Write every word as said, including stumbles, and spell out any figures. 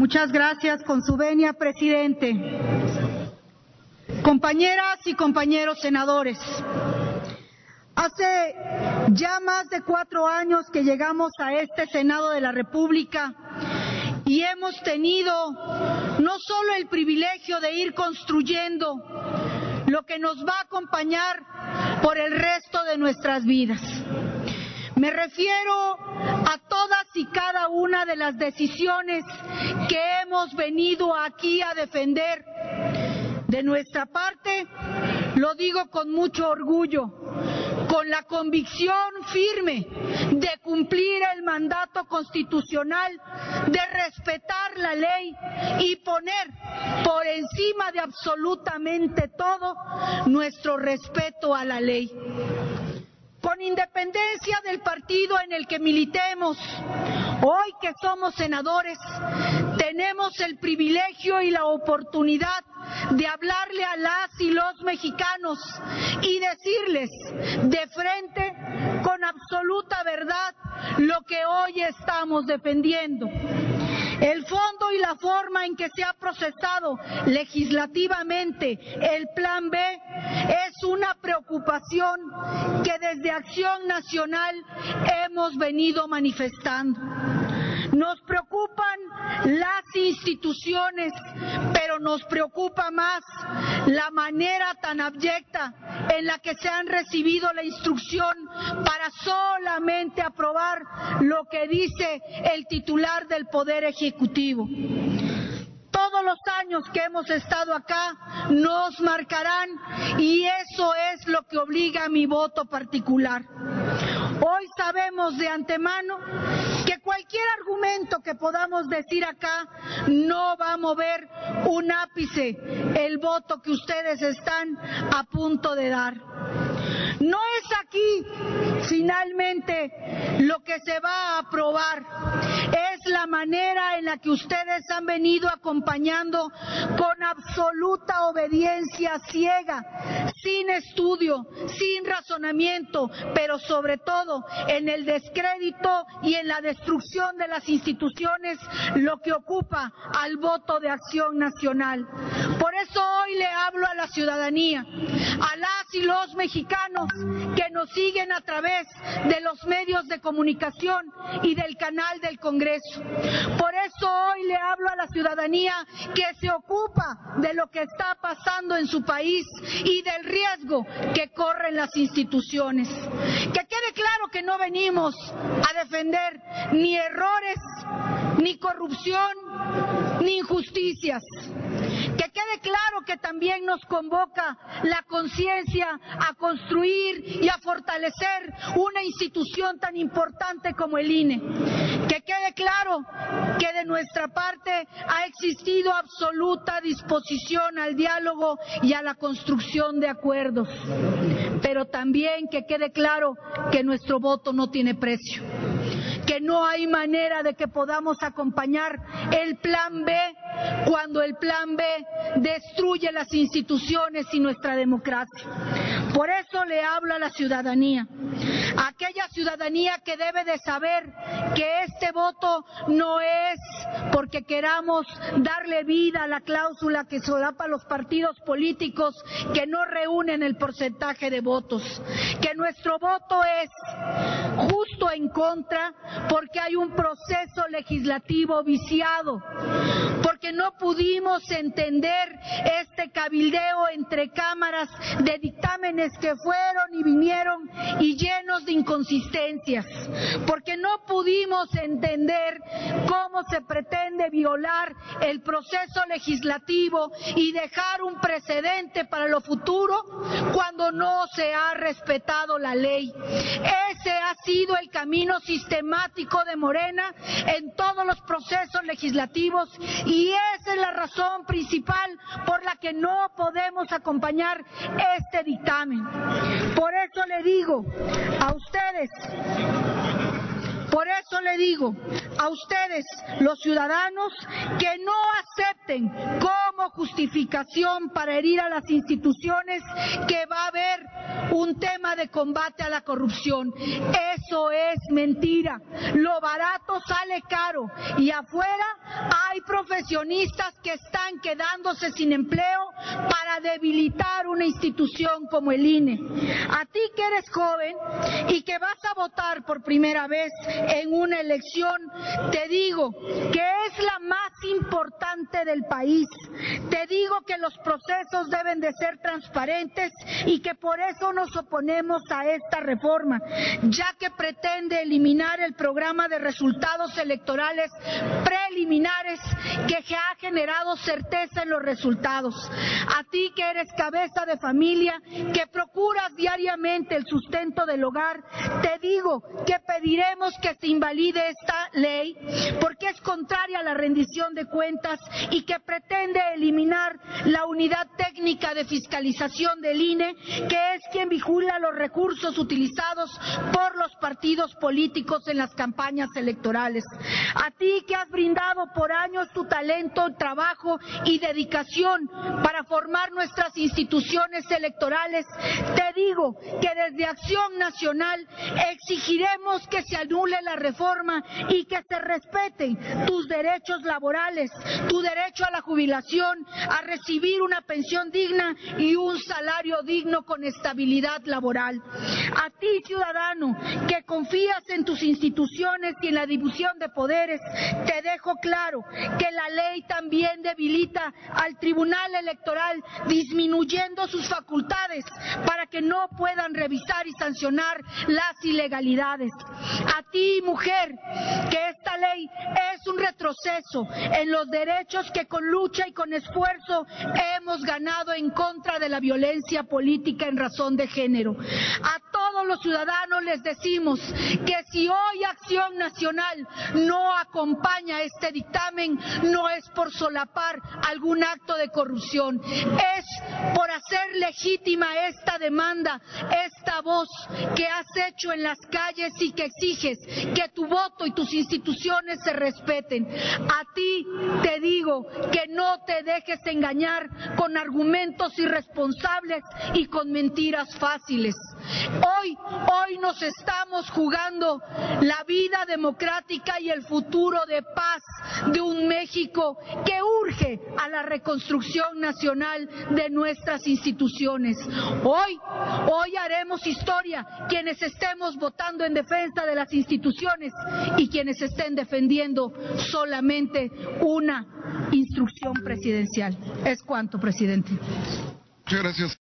Muchas gracias, con su venia, presidente. Compañeras y compañeros senadores, hace ya más de cuatro años que llegamos a este Senado de la República y hemos tenido no solo el privilegio de ir construyendo lo que nos va a acompañar por el resto de nuestras vidas. Me refiero a todas y cada una de las decisiones que hemos venido aquí a defender. De nuestra parte, lo digo con mucho orgullo, con la convicción firme de cumplir el mandato constitucional, de respetar la ley y poner por encima de absolutamente todo nuestro respeto a la ley. Con independencia del partido en el que militemos, hoy que somos senadores, tenemos el privilegio y la oportunidad de hablarle a las y los mexicanos y decirles de frente, con absoluta verdad, lo que hoy estamos defendiendo. El fondo y la forma en que se ha procesado legislativamente el Plan B es una preocupación que desde Acción Nacional hemos venido manifestando. Nos preocupan las instituciones, pero nos preocupa más la manera tan abyecta en la que se han recibido la instrucción para solamente aprobar lo que dice el titular del Poder Ejecutivo. Todos los años que hemos estado acá nos marcarán y eso es lo que obliga a mi voto particular. Hoy sabemos de antemano que cualquier argumento que podamos decir acá no va a mover un ápice el voto que ustedes están a punto de dar. No es aquí finalmente lo que se va a aprobar, es la manera en la que ustedes han venido acompañando con absoluta obediencia ciega, sin estudio, sin razonamiento, pero sobre todo en el descrédito y en la destrucción de las instituciones, lo que ocupa al voto de Acción Nacional. Por eso hoy le hablo a la ciudadanía, a las y los mexicanos que nos siguen a través de los medios de comunicación y del canal del Congreso. Por eso hoy le hablo a la ciudadanía que se ocupa de lo que está pasando en su país y del riesgo que corren las instituciones. Que quede claro que no venimos a defender ni errores, ni corrupción, ni injusticias. Que quede claro que también nos convoca la conciencia a construir y a fortalecer una institución tan importante como el I N E. Que quede claro que de nuestra parte ha existido absoluta disposición al diálogo y a la construcción de acuerdos. Pero también que quede claro que nuestro voto no tiene precio, que no hay manera de que podamos acompañar el Plan B cuando el Plan B destruye las instituciones y nuestra democracia. Por eso le hablo a la ciudadanía, a aquella ciudadanía que debe de saber que este voto no es porque queramos darle vida a la cláusula que solapa a los partidos políticos que no reúnen el porcentaje de votos, que nuestro voto es justo en contra porque hay un proceso legislativo viciado, porque no pudimos entender este cabildeo entre cámaras de dictámenes que fueron y vinieron y llenos de inconsistencias, porque no pudimos entender cómo se pretende violar el proceso legislativo y dejar un precedente para lo futuro cuando no se ha respetado la ley. Ese ha sido el camino sistemático de Morena en todos los procesos legislativos y esa es la razón principal por la que no podemos acompañar este dictamen. Por eso le digo a ustedes, por eso le digo a ustedes, los ciudadanos, que no acepten como justificación para herir a las instituciones que va a haber un tema de combate a la corrupción. Eso es mentira. Lo barato sale caro y afuera hay profesionistas que están quedándose sin empleo para debilitar una institución como el I N E. A ti que eres joven y que vas a votar por primera vez en una elección, te digo que es la más importante del país. Te digo que los procesos deben de ser transparentes y que por eso nos oponemos a esta reforma, ya que pretende eliminar el programa de resultados electorales preliminares que ha generado certeza en los resultados. A ti que eres cabeza de familia, que procuras diariamente el sustento del hogar, te digo que pediremos que se invalide esta ley porque es contraria a la rendición de cuentas y que pretende eliminar la unidad técnica de fiscalización del I N E, que es quien vigila los recursos utilizados por los partidos políticos en las campañas electorales. A ti que has brindado por años tu talento, trabajo y dedicación para formar nuestras instituciones electorales, te digo que desde Acción Nacional exigiremos que se anule la reforma y que se respeten tus derechos laborales, tu derecho a la jubilación, a recibir una pensión digna y un salario digno con estabilidad laboral. A ti, ciudadano, que confías en tus instituciones y en la división de poderes, te dejo claro que la ley también debilita al Tribunal Electoral, disminuyendo sus facultades para que no puedan revisar y sancionar las ilegalidades. A ti, mujer, que esta ley es un retroceso en los derechos que con lucha y con esfuerzo hemos ganado en contra de la violencia política en razón de género. A todos los ciudadanos les decimos que si hoy Acción Nacional no acompaña este dictamen, no es por solapar algún acto de corrupción, es por hacer legítima esta demanda, esta voz que has hecho en las calles y que exiges que tu voto y tus instituciones se respeten. A ti te digo que no te dejes engañar con argumentos irresponsables y con mentiras fáciles. Hoy, hoy nos estamos jugando la vida democrática y el futuro de paz de un México que urge a la reconstrucción nacional de nuestras instituciones. Hoy, hoy haremos historia quienes estemos votando en defensa de las instituciones y quienes estén defendiendo solamente una instrucción presidencial. Es cuanto, presidente. Muchas gracias.